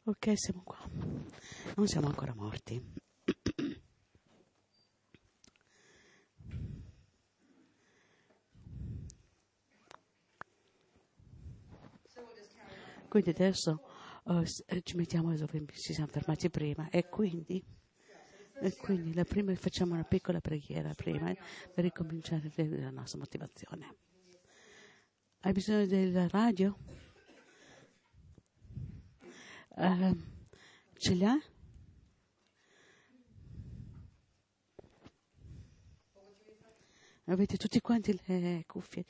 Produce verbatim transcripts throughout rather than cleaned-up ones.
Ok, siamo qua. Non siamo ancora morti. Quindi adesso uh, ci mettiamo dove ci siamo fermati prima e quindi, e quindi la prima, facciamo una piccola preghiera prima eh, per ricominciare la nostra motivazione. Hai bisogno della radio? Uh, ce li ha? Avete tutti quanti le cuffie?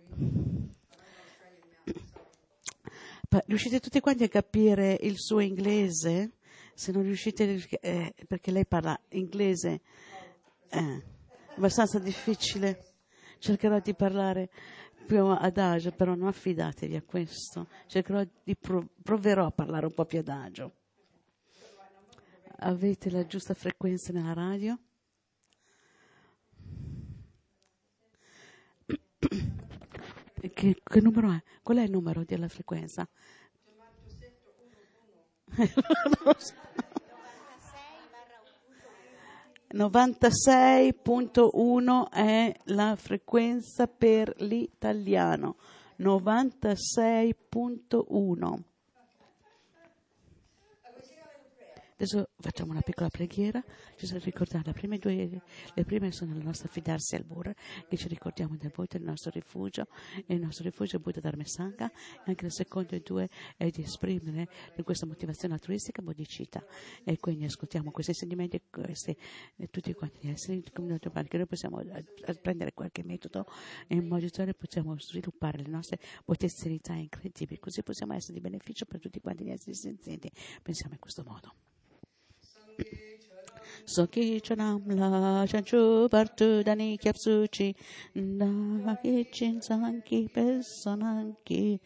Riuscite tutti quanti a capire il suo inglese? Se non riuscite, eh, perché lei parla inglese, eh, abbastanza difficile. Cercherò di parlare più adagio, però non affidatevi a questo. Cercherò di prov- proverò a parlare un po' più adagio. Avete la giusta frequenza nella radio? Che, che numero è? Qual è il numero della frequenza? novantasei punto uno è la frequenza per l'italiano. novantasei punto uno. Adesso facciamo una piccola preghiera, ci sono ricordare, le prime due, le prime sono la nostra fidarsi al Buddha, che ci ricordiamo del Buddha, il nostro rifugio, e il nostro rifugio è Buddha Dharma Sangha, e anche le seconde due è di esprimere in questa motivazione altruistica bodhicitta, e quindi ascoltiamo questi insegnamenti, questi, e tutti quanti gli esseri, che noi possiamo prendere qualche metodo, e in modo tale possiamo sviluppare le nostre potenzialità incredibili, così possiamo essere di beneficio per tutti quanti gli esseri senzienti. Pensiamo in questo modo. Soki chanam la chanchu bartu dani kyapsuchi na kichin sanki pesonanki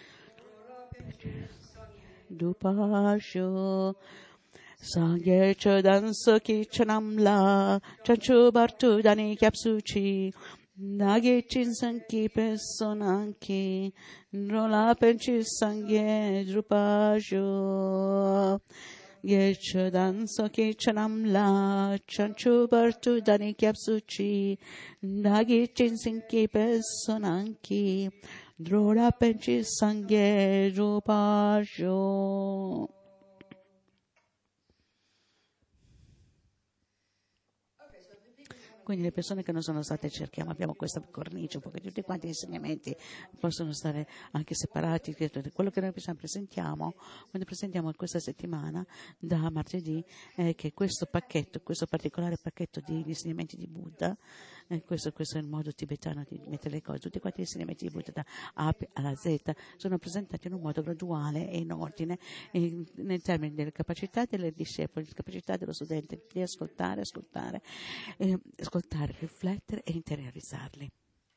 dupasho sangye chodan soki chanam la chanchu bartu dani kyapsuchi Nage chinsanki pesonanki rola penchi sangye drupajo Yechadan soki chanam la chanchu bartu dani kyapsuchi Nage chinsanki pesonanki rola penchi sangye drupajo. Quindi le persone che non sono state cerchiamo, abbiamo questa cornice, perché tutti quanti gli insegnamenti possono stare anche separati. Quello che noi presentiamo, quando presentiamo questa settimana, da martedì, è che questo pacchetto, questo particolare pacchetto di insegnamenti di Buddha, eh, questo, questo è il modo tibetano di mettere le cose, tutti quanti gli insegnamenti di Buddha da A alla Z sono presentati in un modo graduale e in ordine, in, nei termini delle capacità delle discepoli, delle capacità dello studente di ascoltare, ascoltare, eh, ascoltare, riflettere e interiorizzarli.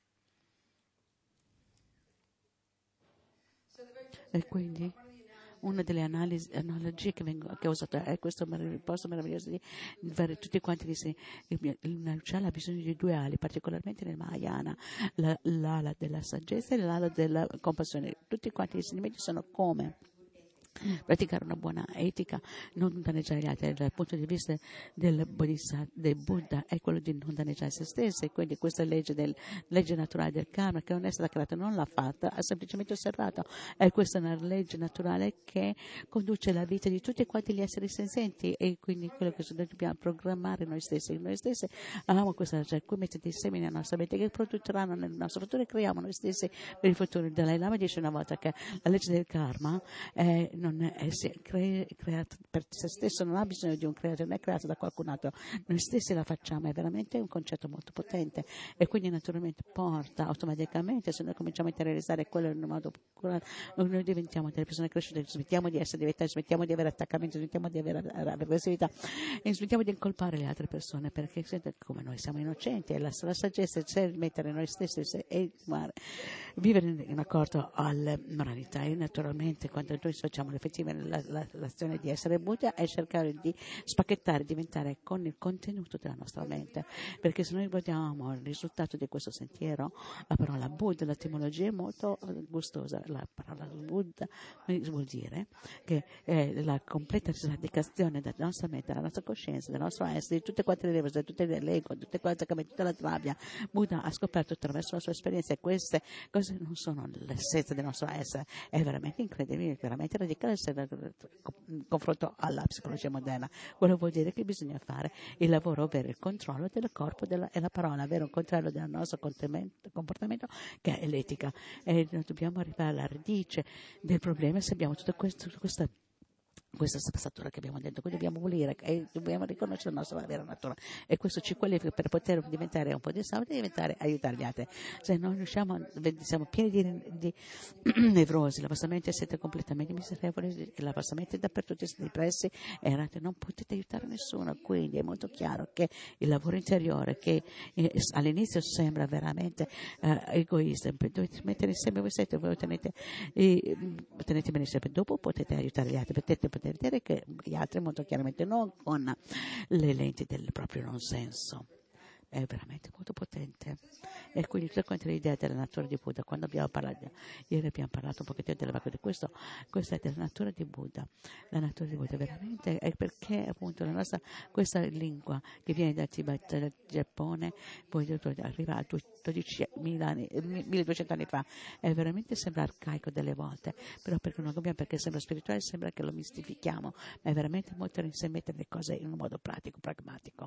E quindi una delle analisi, analogie che, vengo, che ho usato è questo posto meraviglioso di vedere tutti quanti di l'uccello ha bisogno di due ali, particolarmente nel Mahayana, la, l'ala della saggezza e l'ala della compassione. Tutti quanti gli insegnamenti sono come praticare una buona etica, non danneggiare gli altri. Dal punto di vista del, del Buddha è quello di non danneggiare se stessi, quindi questa legge, del, legge naturale del karma che non è stata creata, non l'ha fatta, ha semplicemente osservato, e questa è una legge naturale che conduce la vita di tutti quanti gli esseri senzienti, e quindi quello che dobbiamo programmare noi stessi. Noi stessi abbiamo questa, cioè, qui mettete i semi nella nostra mente che produrranno nel nostro futuro e creiamo noi stessi per il futuro. Il Dalai Lama dice una volta che la legge del karma è non è, è cre, creato per se stesso, non ha bisogno di un creatore, non è creato da qualcun altro, noi stessi la facciamo, è veramente un concetto molto potente, e quindi naturalmente porta automaticamente, se noi cominciamo a interiorizzare quello in un modo culturale, noi diventiamo delle persone cresciute, smettiamo di essere diventati, smettiamo di avere attaccamento, smettiamo di avere aggressività e smettiamo di incolpare le altre persone, perché come noi siamo innocenti, e la, la saggezza è mettere noi stessi e vivere in, in accordo alla moralità. E naturalmente quando noi facciamo l'effettiva la, la, l'azione di essere Buddha è cercare di spacchettare, diventare con il contenuto della nostra mente, perché se noi guardiamo il risultato di questo sentiero, la parola Buddha, l'etimologia è molto gustosa. La parola Buddha vuol dire che è la completa sradicazione della nostra mente, della nostra coscienza, del nostro essere, di tutte quante le leve, tutte le l'ego, tutte quante come tutta la rabbia. Buddha ha scoperto attraverso la sua esperienza e queste cose non sono l'essenza del nostro essere. È veramente incredibile, veramente radicale in confronto alla psicologia moderna. Quello vuol dire che bisogna fare il lavoro, avere il controllo del corpo della, e la parola, avere un controllo del nostro comportamento che è l'etica. E dobbiamo arrivare alla radice del problema se abbiamo tutta questa, questa questa spazzatura che abbiamo detto, quindi dobbiamo pulire e dobbiamo riconoscere la nostra vera natura, e questo ci qualifica per poter diventare un po' di salute e diventare, aiutare gli altri. Se non riusciamo, siamo pieni di, di nevrosi, la vostra mente siete completamente miserevoli, la vostra mente dappertutto siete depressi e non potete aiutare nessuno. Quindi è molto chiaro che il lavoro interiore, che eh, all'inizio sembra veramente eh, egoista, dovete mettere insieme voi siete, voi tenete, eh, tenete benissimo, dopo potete aiutare gli altri, potete potete vedere che gli altri molto chiaramente non con le lenti del proprio non senso. È veramente molto potente. E quindi tutta quanta l'idea della natura di Buddha, quando abbiamo parlato, ieri abbiamo parlato un pochettino della vaga di questo, questa è della natura di Buddha. La natura di Buddha veramente è perché appunto la nostra, questa lingua che viene dal Tibet, dal Giappone, poi arriva a dodicimila anni, milleduecento anni fa, è veramente sembra arcaico delle volte, però perché non capiamo, perché sembra spirituale, sembra che lo mistifichiamo, ma è veramente molto mettere le cose in un modo pratico, pragmatico.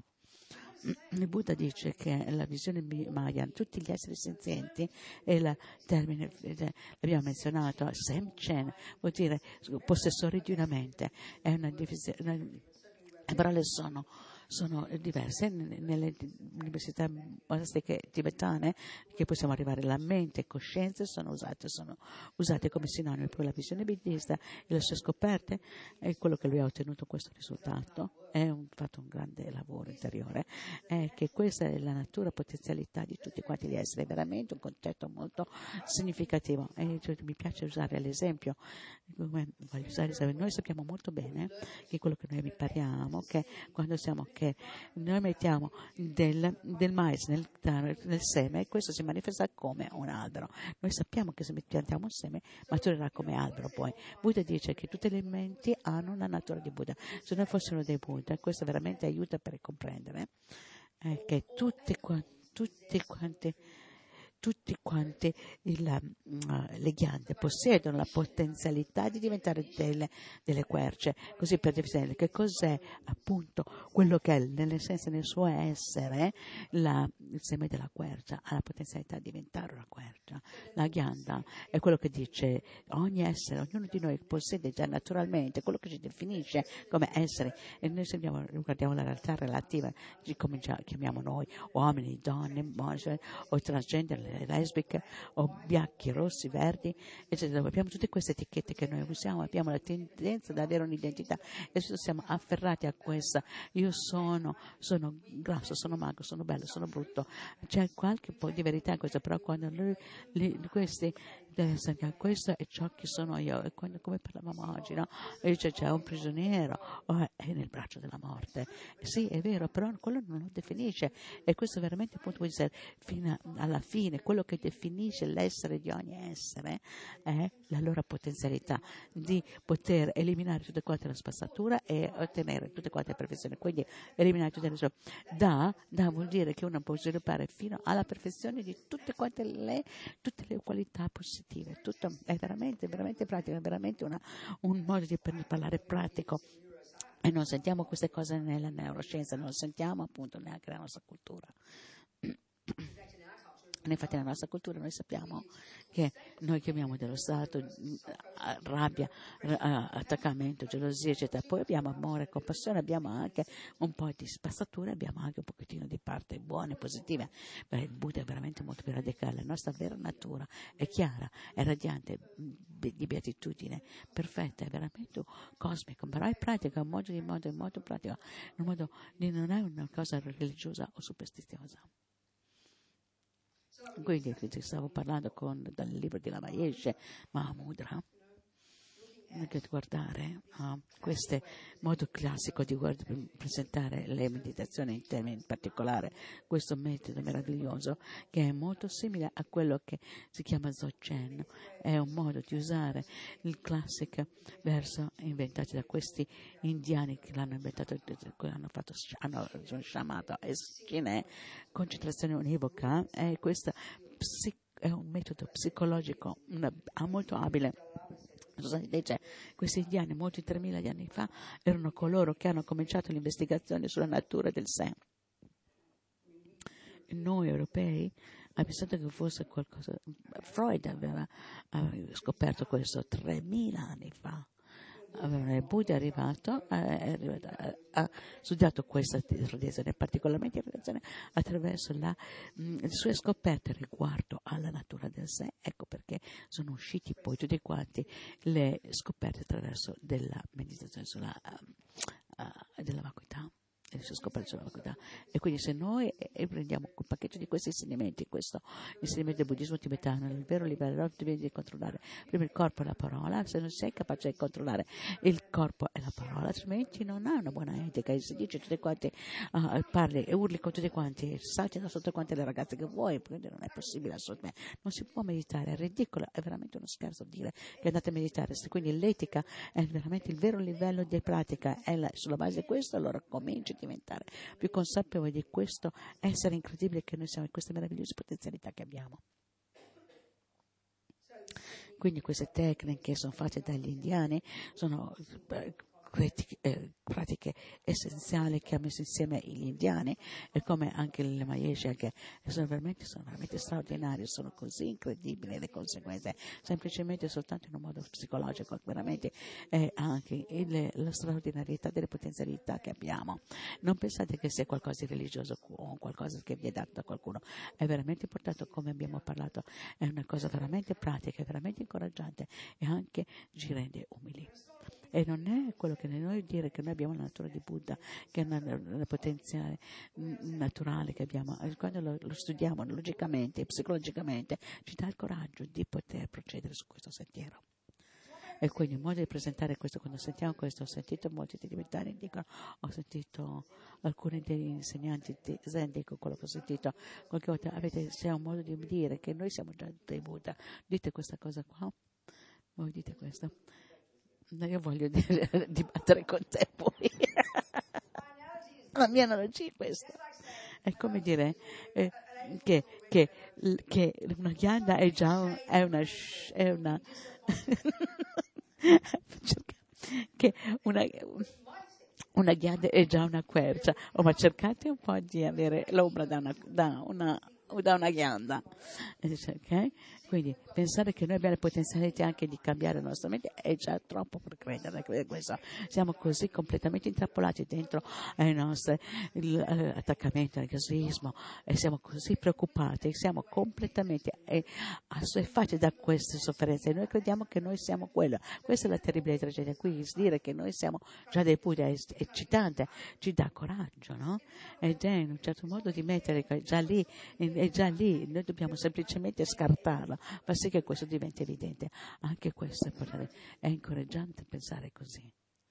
Il Buddha dice che la visione Maya, tutti gli esseri senzienti, e il termine, l'abbiamo menzionato, Semchen, vuol dire possessori di una mente, è una divisione, le parole sono, sono diverse nelle università monastiche tibetane, che possiamo arrivare alla mente e coscienza, sono usate, sono usate come sinonimo per la visione buddista e le sue scoperte, e quello che lui ha ottenuto questo risultato è un, fatto un grande lavoro interiore, è che questa è la natura, potenzialità di tutti quanti gli esseri, è veramente un concetto molto significativo, e cioè, mi piace usare l'esempio, come voglio usare l'esempio, noi sappiamo molto bene che quello che noi impariamo, che quando siamo, che noi mettiamo del, del mais nel, nel seme, questo si manifesta come un albero. Noi sappiamo che se piantiamo un seme maturerà come albero. Poi Buddha dice che tutte le menti hanno la natura di Buddha. Se noi fossimo dei Buddha, questo veramente aiuta per comprendere eh, che tutte, tutte quante tutti quanti il, uh, le ghiande possiedono la potenzialità di diventare delle, delle querce, così per definire che cos'è appunto quello che è nell'essenza del suo essere, la, il seme della quercia ha la potenzialità di diventare una quercia. La ghianda è quello che dice ogni essere, ognuno di noi possiede già naturalmente quello che ci definisce come essere, e noi se andiamo, guardiamo la realtà relativa, come già chiamiamo noi, uomini, donne, mosce, o transgender, lesbiche, o bianchi, rossi, verdi, eccetera. Abbiamo tutte queste etichette che noi usiamo, abbiamo la tendenza ad avere un'identità e siamo afferrati a questa. Io sono, sono grasso, sono magro, sono bello, sono brutto. C'è qualche po' di verità in questo, però quando noi, li, questi questo è ciò che sono io, e quando, come parlavamo oggi, no? E dice c'è un prigioniero, oh, è nel braccio della morte. Sì, è vero, però quello non lo definisce, e questo veramente appunto vuol dire fino alla fine quello che definisce l'essere di ogni essere è la loro potenzialità di poter eliminare tutte quante le spazzature e ottenere tutte quante le perfezioni. Quindi eliminare tutte le sue da, da vuol dire che uno può sviluppare fino alla perfezione di tutte quante le, tutte le qualità positive. Tutto è veramente, veramente pratico, è veramente una, un modo di parlare pratico. E non sentiamo queste cose nella neuroscienza, non sentiamo appunto neanche nella nostra cultura. Infatti nella nostra cultura noi sappiamo che noi chiamiamo dello stato rabbia, attaccamento, gelosia, eccetera. Poi abbiamo amore, compassione, abbiamo anche un po' di spazzatura, abbiamo anche un pochettino di parte buone, positive. Beh, il Buddha è veramente molto più radicale, la nostra vera natura è chiara, è radiante, di beatitudine, perfetta, è veramente cosmico, però è pratica, un modo di modo, in modo pratico, un modo di, non è una cosa religiosa o superstiziosa. Quindi stavo parlando con, dal libro di Lamayesh Mahamudra, che guardare a questo modo classico di guard- presentare le meditazioni in termini in particolare, questo metodo meraviglioso che è molto simile a quello che si chiama Dzogchen. È un modo di usare il classico verso inventato da questi indiani che l'hanno inventato, che hanno fatto, hanno chiamato Escine, concentrazione univoca, e questo psi- è un metodo psicologico una, molto abile. Dice, questi indiani, molti tremila di anni fa, erano coloro che hanno cominciato l'investigazione sulla natura del sé. Noi europei abbiamo pensato che fosse qualcosa. Freud aveva, aveva scoperto questo tremila anni fa. Il Buddha è arrivato, è arrivato, ha studiato questa tradizione, particolarmente in relazione attraverso la, mh, le sue scoperte riguardo alla natura del sé. Ecco perché sono usciti poi tutti quanti le scoperte attraverso della meditazione sulla uh, uh, della vacuità. Le sue scoperte sulla vacuità. E quindi se noi eh, prendiamo un pacchetto di questi insegnamenti, questo insegnamento del buddismo tibetano, il vero livello devi controllare prima il corpo e la parola. Se non sei capace di controllare il corpo e la parola, altrimenti non hai una buona etica. E se dici tutti quanti, uh, parli e urli con tutti quanti, salti da sotto quante le ragazze che vuoi, quindi non è possibile assolutamente. Non si può meditare, è ridicolo, è veramente uno scherzo dire che andate a meditare. Quindi l'etica è veramente il vero livello di pratica, e la, sulla base di questo allora cominci a diventare più consapevoli di questo essere incredibile che noi siamo, e queste meravigliose potenzialità che abbiamo. Quindi queste tecniche sono fatte dagli indiani, sono eh, eh, pratiche essenziali che ha messo insieme gli indiani, e come anche le Mayesh, che sono veramente, sono veramente straordinarie, sono così incredibili le conseguenze, semplicemente soltanto in un modo psicologico, veramente è anche il, la straordinarietà delle potenzialità che abbiamo. Non pensate che sia qualcosa di religioso o qualcosa che vi è dato da qualcuno, è veramente importante, come abbiamo parlato, è una cosa veramente pratica, veramente incoraggiante, e anche ci rende umili. E non è quello che noi dire che noi abbiamo la natura di Buddha, che è una, una potenziale mh, naturale che abbiamo, e quando lo, lo studiamo logicamente e psicologicamente ci dà il coraggio di poter procedere su questo sentiero. E quindi il modo di presentare questo, quando sentiamo questo, ho sentito molti tibetani dicono, ho sentito alcuni degli insegnanti di Zen, dico quello che ho sentito qualche volta, avete, c'è un modo di dire che noi siamo già dei Buddha, dite questa cosa qua, voi dite questo. Io voglio dire, dibattere con te poi. La mia analogia è questa. È come dire eh, che, che, che una ghianda è già un, è una, è una che una, una ghianda è già una quercia. Oh, ma cercate un po' di avere l'ombra da una, da una, da una ghianda. Okay? Quindi pensare che noi abbiamo le potenzialità anche di cambiare la nostra mente è già troppo per credere questo. Siamo così completamente intrappolati dentro ai nostri attaccamenti all'egoismo, e siamo così preoccupati, siamo completamente eh, assuefatti da queste sofferenze, e noi crediamo che noi siamo quello. Questa è la terribile tragedia. Qui dire che noi siamo già dei Buddha è eccitante, ci dà coraggio, no? Ed è in un certo modo di mettere già lì, è già lì, noi dobbiamo semplicemente scartarlo, fa sì che questo diventi evidente. Anche questo è incoraggiante pensare così.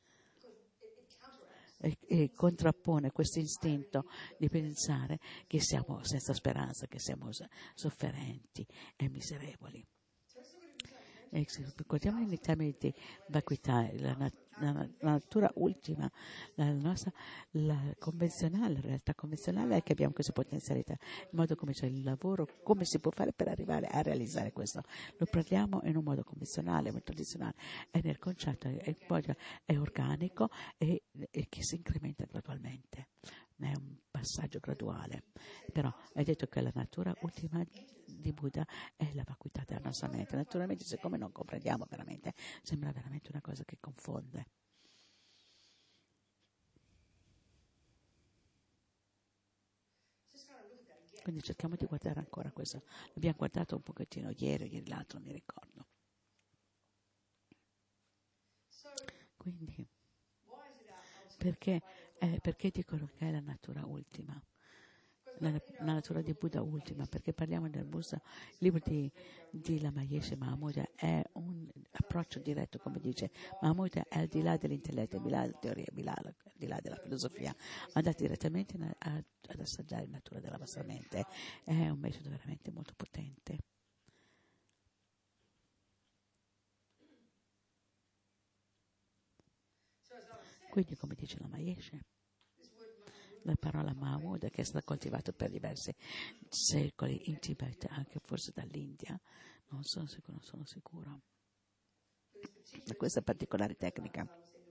E, e contrappone questo istinto di pensare che siamo senza speranza, che siamo sofferenti e miserevoli. E se guardiamo in termini di vacuità, la, nat- la, la natura ultima, la nostra la convenzionale, la realtà convenzionale è che abbiamo queste potenzialità, in modo come c'è il lavoro, come si può fare per arrivare a realizzare questo. Lo parliamo in un modo convenzionale, molto tradizionale, è nel concetto, è, è organico e, e che si incrementa gradualmente. È un passaggio graduale, però è detto che la natura ultima di Buddha è la vacuità della nostra mente. Naturalmente, siccome non comprendiamo veramente, sembra veramente una cosa che confonde. Quindi cerchiamo di guardare ancora questo. L'abbiamo guardato un pochettino ieri, ieri l'altro, mi ricordo. Quindi, perché, eh, perché dicono che è la natura ultima? la, la natura di Buddha ultima, perché parliamo del Buddha, il libro di, di Lama Yeshe Mahamudra è un approccio diretto, come dice Mahamudra, è al di là dell'intelletto, al di là della teoria, al di là, al di là della filosofia, andate direttamente a, a, ad assaggiare la natura della vostra mente, è un metodo veramente molto potente. Quindi, come dice Lama Yeshe, la parola Mahmud, che è stata coltivata per diversi secoli in Tibet, anche forse dall'India, non sono sicuro, non sono sicura. Da questa particolare tecnica,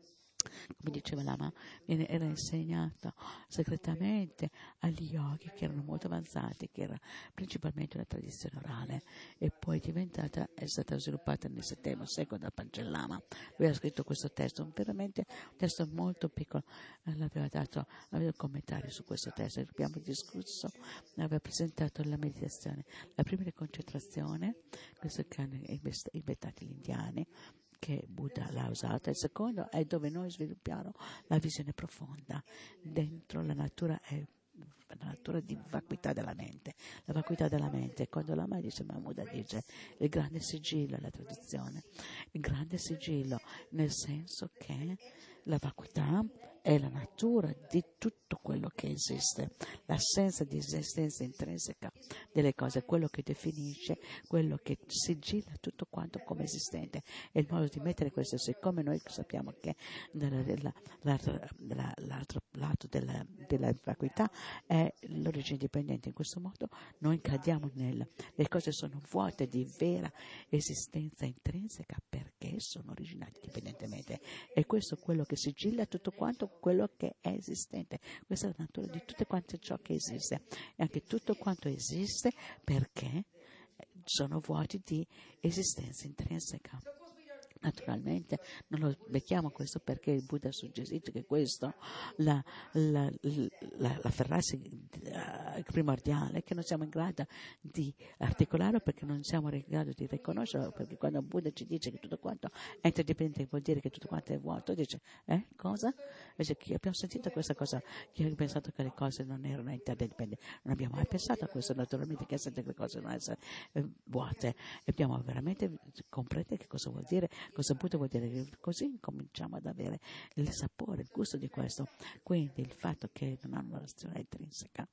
come diceva Lama, viene, era insegnata segretamente agli yogi che erano molto avanzati, che era principalmente una tradizione orale, e poi è diventata, è stata sviluppata nel settimo secolo da Panchen Lama. Lui ha scritto questo testo, veramente un testo molto piccolo, l'aveva dato, aveva un commentario su questo testo, abbiamo discusso, aveva presentato la meditazione, la prima è concentrazione, questo che hanno inventati gli indiani, che Buddha l'ha usata, il secondo è dove noi sviluppiamo la visione profonda dentro la natura, è la natura di vacuità della mente, la vacuità della mente. Quando la madre dice, Buddha dice il grande sigillo, la tradizione, il grande sigillo nel senso che la vacuità è la natura di tutto quello che esiste, l'assenza di esistenza intrinseca delle cose, quello che definisce, quello che sigilla tutto quanto come esistente. E il modo di mettere questo, siccome noi sappiamo che nella, l'altro, l'altro lato della, della vacuità è l'origine dipendente, in questo modo noi cadiamo nel, le cose sono vuote di vera esistenza intrinseca perché sono originali dipendentemente, e questo è quello che sigilla tutto quanto quello che è esistente. Questa è la natura di tutto quanto ciò che esiste, e anche tutto quanto esiste perché sono vuoti di esistenza intrinseca. Naturalmente non lo becchiamo questo perché il Buddha ha suggerito che questo la, la, la, la ferrassi uh, primordiale, che non siamo in grado di articolare perché non siamo in grado di riconoscerlo, perché quando il Buddha ci dice che tutto quanto è interdipendente vuol dire che tutto quanto è vuoto, dice eh cosa? Dice, che abbiamo sentito questa cosa, che ho pensato che le cose non erano interdipendenti, non abbiamo mai pensato a questo, naturalmente, che le cose non essere eh, vuote, e abbiamo veramente comprendere che cosa vuol dire. Cosa Buddha vuol dire? Così cominciamo ad avere il sapore, il gusto di questo. Quindi il fatto che non hanno una relazione intrinseca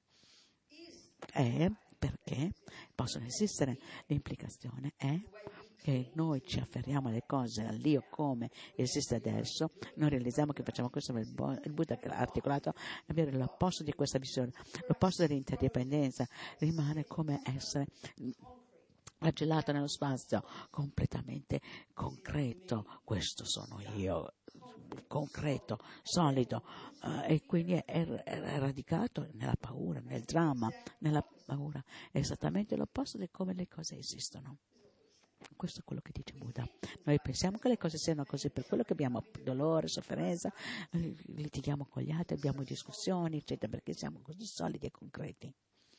è perché possono esistere. L'implicazione è che noi ci afferriamo alle cose, all'io come esiste adesso, noi realizziamo che facciamo questo, il Buddha ha articolato avere l'opposto di questa visione, l'opposto dell'interdipendenza rimane come essere raggelato nello spazio, completamente concreto. Questo sono io, concreto, solido, uh, e quindi è, è, è radicato nella paura, nel dramma, nella paura. È esattamente l'opposto di come le cose esistono. Questo è quello che dice Buddha. Noi pensiamo che le cose siano così per quello che abbiamo dolore, sofferenza, eh, litighiamo con gli altri, abbiamo discussioni, eccetera, perché siamo così solidi e concreti.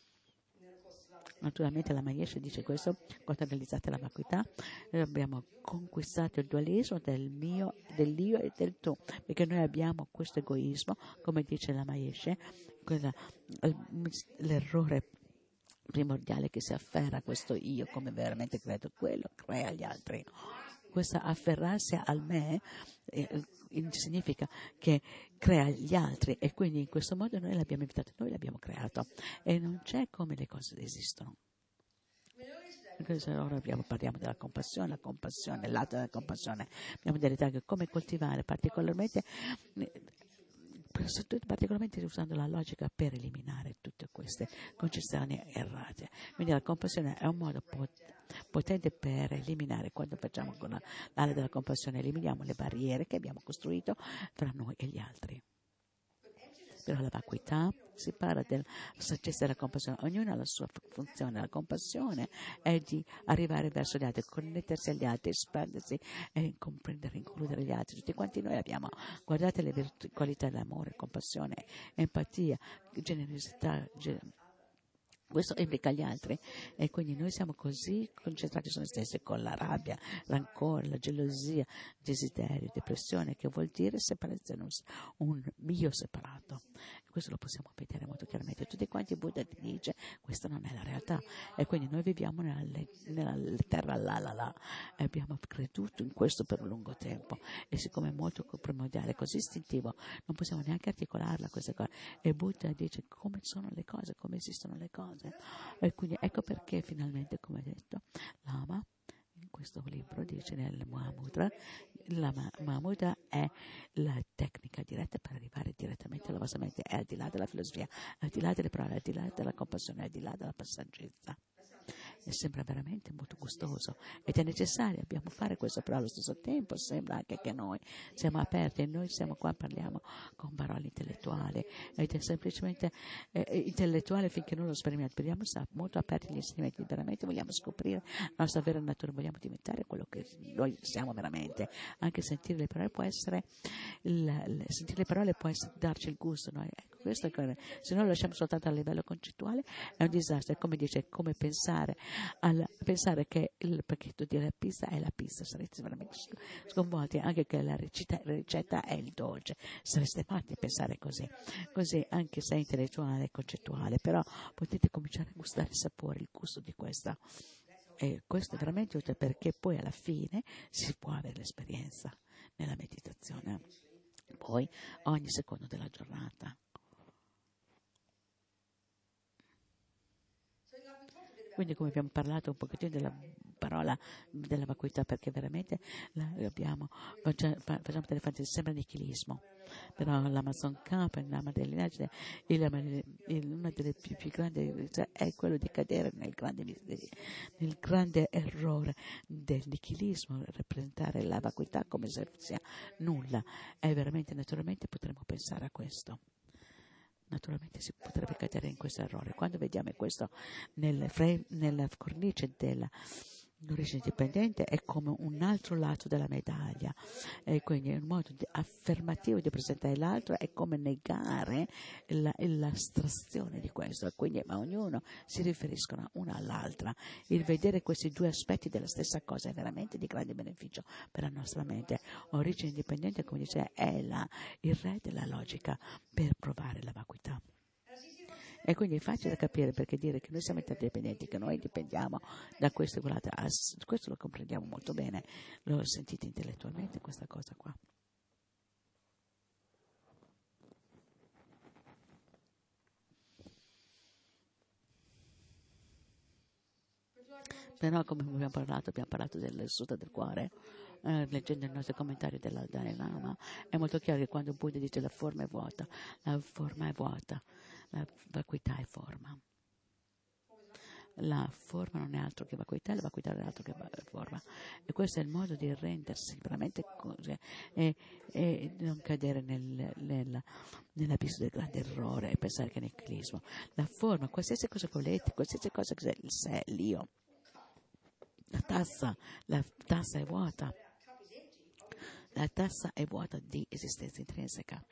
Naturalmente la Yeshe dice questo, quando realizzate la vacuità, noi abbiamo conquistato il dualismo del mio, dell'io e del tu, perché noi abbiamo questo egoismo, come dice la Yeshe, quella, l'errore primordiale che si afferra a questo io come veramente credo, quello crea gli altri. Questo afferrarsi al me eh, significa che crea gli altri, e quindi in questo modo noi l'abbiamo inventato, noi l'abbiamo creato, e non c'è come le cose esistono. Ora abbiamo, parliamo della compassione, la compassione, l'atto della compassione, abbiamo dell'idea che come coltivare particolarmente particolarmente usando la logica per eliminare tutte queste concezioni errate. Quindi la compassione è un modo potente per eliminare, quando facciamo con l'area della compassione, eliminiamo le barriere che abbiamo costruito tra noi e gli altri. Però la vacuità si parla della saggezza della compassione, ognuno ha la sua funzione. La compassione è di arrivare verso gli altri, connettersi agli altri, espandersi e comprendere, includere gli altri. Tutti quanti noi abbiamo, guardate le virtù, qualità dell'amore, compassione, empatia, generosità, gen- Questo implica gli altri e quindi noi siamo così concentrati su noi stessi con la rabbia, rancore, la gelosia, desiderio, depressione, che vuol dire separazione, un io separato. E questo lo possiamo vedere molto chiaramente. Tutti quanti Buddha ti dice questa non è la realtà e quindi noi viviamo nella, nella terra là là là e abbiamo creduto in questo per un lungo tempo e siccome è molto primordiale, così istintivo, non possiamo neanche articolarla questa cosa. E Buddha dice come sono le cose, come esistono le cose. E quindi ecco perché finalmente, come detto, Lama in questo libro dice nel Mahamudra, la Mahamudra è la tecnica diretta per arrivare direttamente alla vostra mente, è al di là della filosofia, al di là delle parole, al di là della compassione, al di là della passaggezza. E sembra veramente molto gustoso ed è necessario, dobbiamo fare questo, però allo stesso tempo sembra anche che noi siamo aperti e noi siamo qua, parliamo con parole intellettuali ed è semplicemente eh, intellettuale finché non lo sperimentiamo, vogliamo molto aperti agli insegnamenti, veramente vogliamo scoprire la nostra vera natura, vogliamo diventare quello che noi siamo veramente, anche sentire le parole può essere il, il, sentire le parole può essere, darci il gusto, no? Ecco, questo è, se noi lo lasciamo soltanto a livello concettuale è un disastro, è come dice, è come pensare al, pensare che il pacchetto di la pizza è la pizza, sarete veramente sconvolti, anche che la ricetta, la ricetta è il dolce, sareste fatti a pensare così, così anche se è intellettuale e concettuale, però potete cominciare a gustare il sapore, il gusto di questa. E questo è veramente utile perché poi alla fine si può avere l'esperienza nella meditazione, poi ogni secondo della giornata. Quindi come abbiamo parlato un pochettino della parola della vacuità, perché veramente la abbiamo, facciamo, facciamo delle fantasie, sembra nichilismo, però l'Amazon Camp, l'ama dell'indagine, una delle più, più grandi è quello di cadere nel grande, nel grande errore del nichilismo, rappresentare la vacuità come se sia nulla, e veramente naturalmente potremmo pensare a questo. Naturalmente si potrebbe cadere in questo errore. Quando vediamo questo nel frame, nella cornice dell'origine dipendente è come un altro lato della medaglia e quindi è un modo di, affermativo di presentare l'altro, è come negare la, l'astrazione di questo, quindi ma ognuno si riferiscono una all'altra. Il vedere questi due aspetti della stessa cosa è veramente di grande beneficio per la nostra mente. Origine indipendente, come dice, è la, il re della logica per provare la vacuità. E quindi è facile da capire perché dire che noi siamo interdipendenti, che noi dipendiamo da questo e quell'altro, questo lo comprendiamo molto bene, lo sentite intellettualmente questa cosa qua. Però come abbiamo parlato, abbiamo parlato del sutta del cuore, eh, leggendo il nostro commentario della Dalai Lama, è molto chiaro che quando Buddha dice la forma è vuota, la forma è vuota, la vacuità è forma. La forma non è altro che vacuità, la vacuità non è altro che forma. E questo è il modo di rendersi veramente così e, e non cadere nel, nel, nell'abisso del grande errore e pensare che è nichilismo. La forma, qualsiasi cosa volete, qualsiasi cosa che il sé, l'io, la tassa, la tassa è vuota. La tassa è vuota di esistenza intrinseca.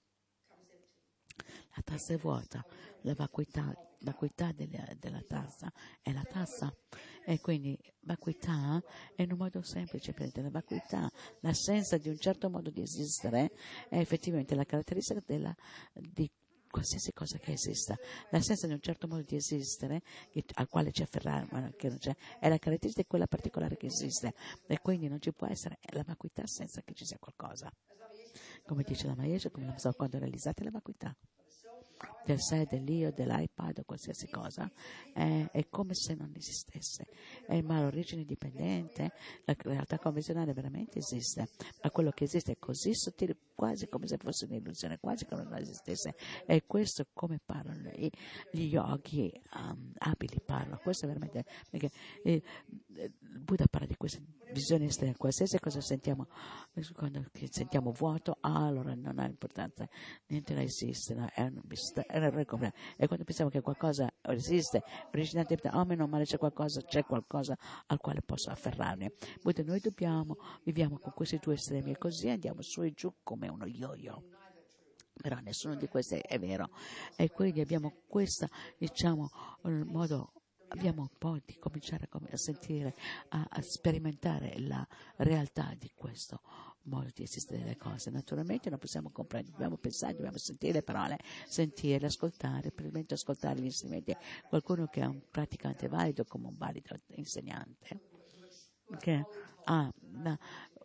La tassa è vuota, la vacuità, vacuità della, della tassa è la tassa. E quindi vacuità è in un modo semplice, prendere la vacuità, l'assenza di un certo modo di esistere è effettivamente la caratteristica della, di qualsiasi cosa che esista. L'assenza di un certo modo di esistere che, al quale ci afferrare, ma che non c'è, è la caratteristica di quella particolare che esiste e quindi non ci può essere la vacuità senza che ci sia qualcosa. Come dice la Maestra, come la so, quando realizzate la vacuità del sé, dell'io, dell'iPad o qualsiasi cosa, è, è come se non esistesse. È ma l'origine dipendente, la realtà convenzionale veramente esiste, ma quello che esiste è così sottile, quasi come se fosse un'illusione, quasi come non esistesse. E questo come parlano gli, gli yogi um, abili parlano, questo è veramente, perché eh, Buddha parla di queste visioni esterne, qualsiasi cosa sentiamo, quando sentiamo vuoto, ah, allora non ha importanza, niente non esiste, no? È un è un errore completo. E quando pensiamo che qualcosa esiste, originalmente, oh meno male c'è qualcosa, c'è qualcosa al quale posso afferrarmi. Poi noi dobbiamo, viviamo con questi due estremi e così andiamo su e giù come uno yo-yo. Però nessuno di questi è vero, e quindi abbiamo questa, diciamo, modo, abbiamo un po' di cominciare a, a sentire, a, a sperimentare la realtà di questo modo di esistere delle cose. Naturalmente non possiamo comprendere, dobbiamo pensare, dobbiamo sentire le parole, sentirle, ascoltare, probabilmente ascoltare gli insegnamenti, qualcuno che è un praticante valido come un valido insegnante, che ha una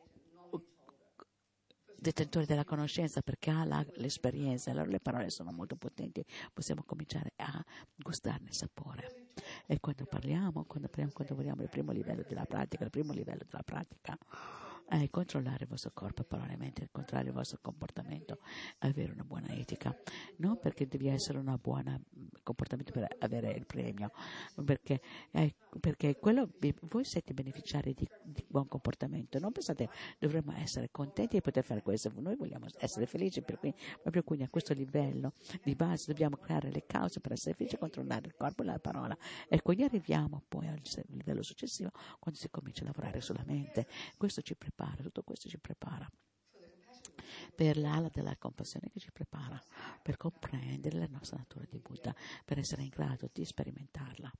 detentore della conoscenza perché ha la, l'esperienza, allora le parole sono molto potenti, possiamo cominciare a gustarne il sapore. E quando parliamo, quando parliamo, quando vogliamo il primo livello della pratica, il primo livello della pratica è controllare il vostro corpo, parole, mente, controllare il vostro comportamento, avere una buona etica, non perché devi essere un buon comportamento per avere il premio, perché, eh, perché quello, voi siete beneficiari di, di buon comportamento, non pensate dovremmo essere contenti di poter fare questo, noi vogliamo essere felici, per cui, proprio quindi a questo livello di base dobbiamo creare le cause per essere felici, controllare il corpo e la parola, e quindi arriviamo poi al livello successivo quando si comincia a lavorare sulla mente. Questo ci prepara, tutto questo ci prepara per l'ala della compassione, che ci prepara per comprendere la nostra natura di Buddha, per essere in grado di sperimentarla.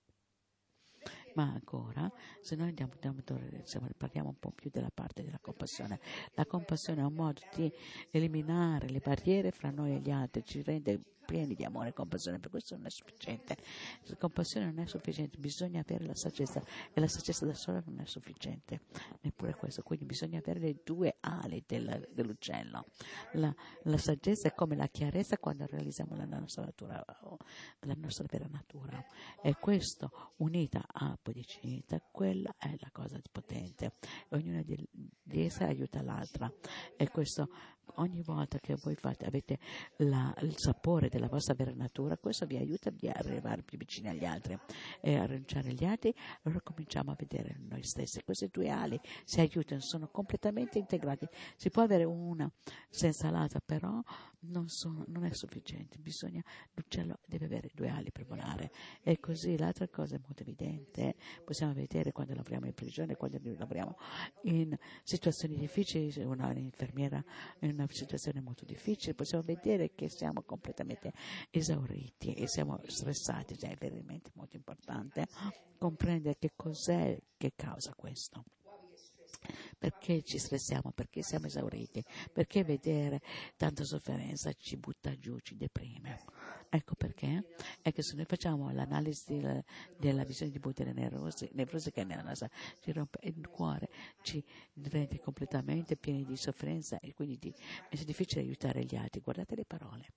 Ma ancora, se noi andiamo, andiamo, parliamo un po' più della parte della compassione, la compassione è un modo di eliminare le barriere fra noi e gli altri, ci rende pieni di amore e compassione, per questo non è sufficiente. La compassione non è sufficiente, bisogna avere la saggezza, e la saggezza da sola non è sufficiente, neppure questo, quindi bisogna avere le due ali del, dell'uccello. La, la saggezza è come la chiarezza quando realizziamo la nostra natura, la nostra vera natura, e questo unita a bodhicitta, quella è la cosa potente, ognuna di, di esse aiuta l'altra, e questo ogni volta che voi fate, avete la, il sapore della vostra vera natura, questo vi aiuta a arrivare più vicini agli altri e a rinunciare agli altri. Allora cominciamo a vedere noi stessi, queste due ali si aiutano, sono completamente integrati, si può avere una senza l'altra, però non, sono, non è sufficiente, bisogna, l'uccello deve avere due ali per volare, e così. L'altra cosa è molto evidente, possiamo vedere quando lavoriamo in prigione, quando lavoriamo in situazioni difficili, una infermiera in una situazione molto difficile, possiamo vedere che siamo completamente esauriti e siamo stressati, cioè è veramente molto importante comprendere che cos'è che causa questo. Perché ci stressiamo, perché siamo esauriti, perché vedere tanta sofferenza ci butta giù, ci deprime. Ecco perché è che se noi facciamo l'analisi della, della visione di Buddha nevrosi, nevrosi che è nella nostra, ci rompe il cuore, ci rende completamente pieni di sofferenza, e quindi di, è difficile aiutare gli altri. Guardate le parole,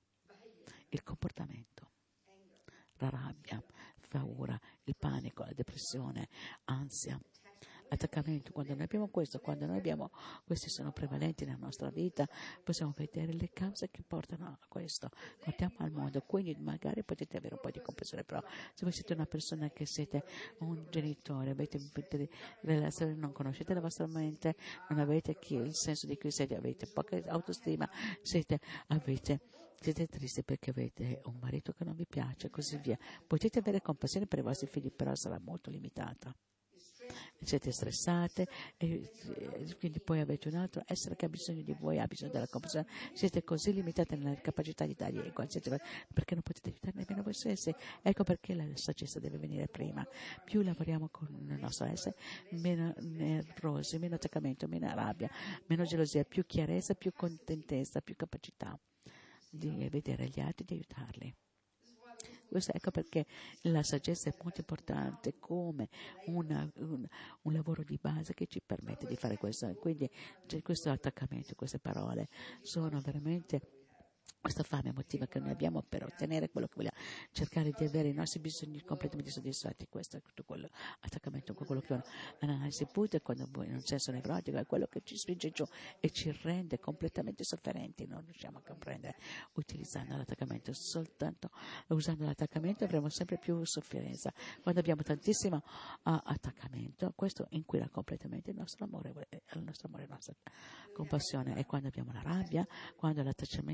il comportamento, la rabbia, la paura, il panico, la depressione, ansia, attaccamento. Quando noi abbiamo questo, quando noi abbiamo questi sono prevalenti nella nostra vita, possiamo vedere le cause che portano a questo. Guardiamo al mondo, quindi magari potete avere un po' di comprensione, però se voi siete una persona che siete un genitore, avete relazioni, non conoscete la vostra mente, non avete chi, il senso di chi siete, avete poca autostima, siete, avete siete tristi perché avete un marito che non vi piace e così via. Potete avere compassione per i vostri figli, però sarà molto limitata. Siete stressate, e quindi poi avete un altro essere che ha bisogno di voi, ha bisogno della compassione, siete così limitate nella capacità di dargli, perché non potete aiutare nemmeno voi stessi. Ecco perché la saggezza deve venire prima. Più lavoriamo con il nostro essere, meno nervosi, meno attaccamento, meno rabbia, meno gelosia, più chiarezza, più contentezza, più capacità di vedere gli altri, di aiutarli. Questo, ecco perché la saggezza è molto importante come una, un, un lavoro di base che ci permette di fare questo. Quindi cioè, questo attaccamento, queste parole sono veramente questa fame emotiva che noi abbiamo per ottenere quello che vogliamo, cercare di avere i nostri bisogni completamente soddisfatti. Questo è tutto quello attaccamento con quello che è l'analisi Buddha, quando in un senso nevrotico è quello che ci spinge giù e ci rende completamente sofferenti. Non riusciamo a comprendere utilizzando l'attaccamento, soltanto usando l'attaccamento avremo sempre più sofferenza. Quando abbiamo tantissimo uh, attaccamento, questo inquina completamente il nostro amore, il nostro amore, la nostra compassione. E quando abbiamo la rabbia, quando l'attaccamento, l'attaccamento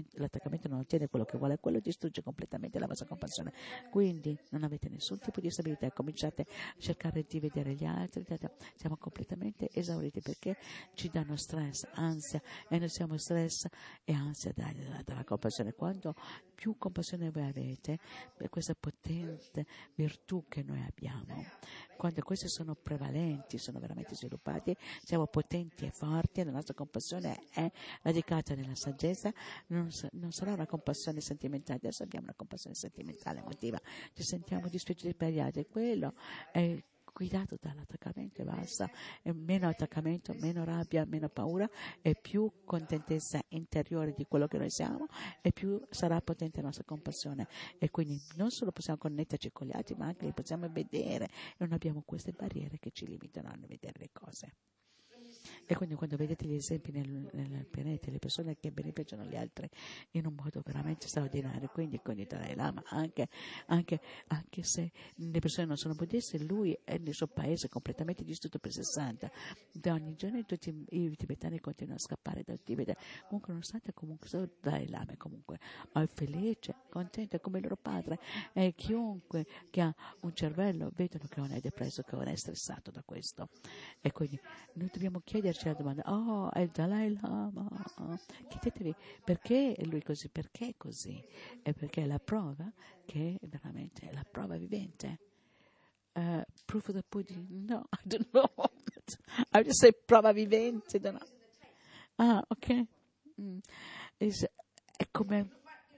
praticamente non ottiene quello che vuole, quello distrugge completamente la vostra compassione. Quindi non avete nessun tipo di stabilità, cominciate a cercare di vedere gli altri, siamo completamente esauriti perché ci danno stress, ansia, e noi siamo stress e ansia dalla, dalla compassione. Quando più compassione voi avete, per questa potente virtù che noi abbiamo, quando queste sono prevalenti, sono veramente sviluppati, siamo potenti e forti, la nostra compassione è radicata nella saggezza, non, non sarà una compassione sentimentale, adesso abbiamo una compassione sentimentale, emotiva, ci sentiamo dispiaciuti per gli altri, quello è guidato dall'attaccamento e basta, e meno attaccamento, meno rabbia, meno paura e più contentezza interiore di quello che noi siamo e più sarà potente la nostra compassione, e quindi non solo possiamo connetterci con gli altri ma anche li possiamo vedere e non abbiamo queste barriere che ci limitano a vedere le cose. E quindi quando vedete gli esempi nel, nel pianeta, le persone che beneficiano gli altri in un modo veramente straordinario, quindi con il Dalai Lama, anche, anche, anche se le persone non sono buddiste, lui è nel suo paese completamente distrutto per sessanta. Da ogni giorno tutti i tibetani continuano a scappare dal Tibet, comunque nonostante comunque il Dalai Lama è comunque è felice, contento come il loro padre, e chiunque che ha un cervello vedono che non è depresso, che non è stressato da questo. E quindi noi dobbiamo chiederci la domanda, oh, è il Dalai Lama, oh. Chiedetevi perché è lui così, perché è così, e perché è la prova che è veramente la prova vivente. Uh, proof of the pudding? No, I don't know. I just say prova vivente. Don't know. Ah, ok. Mm. It's, è come...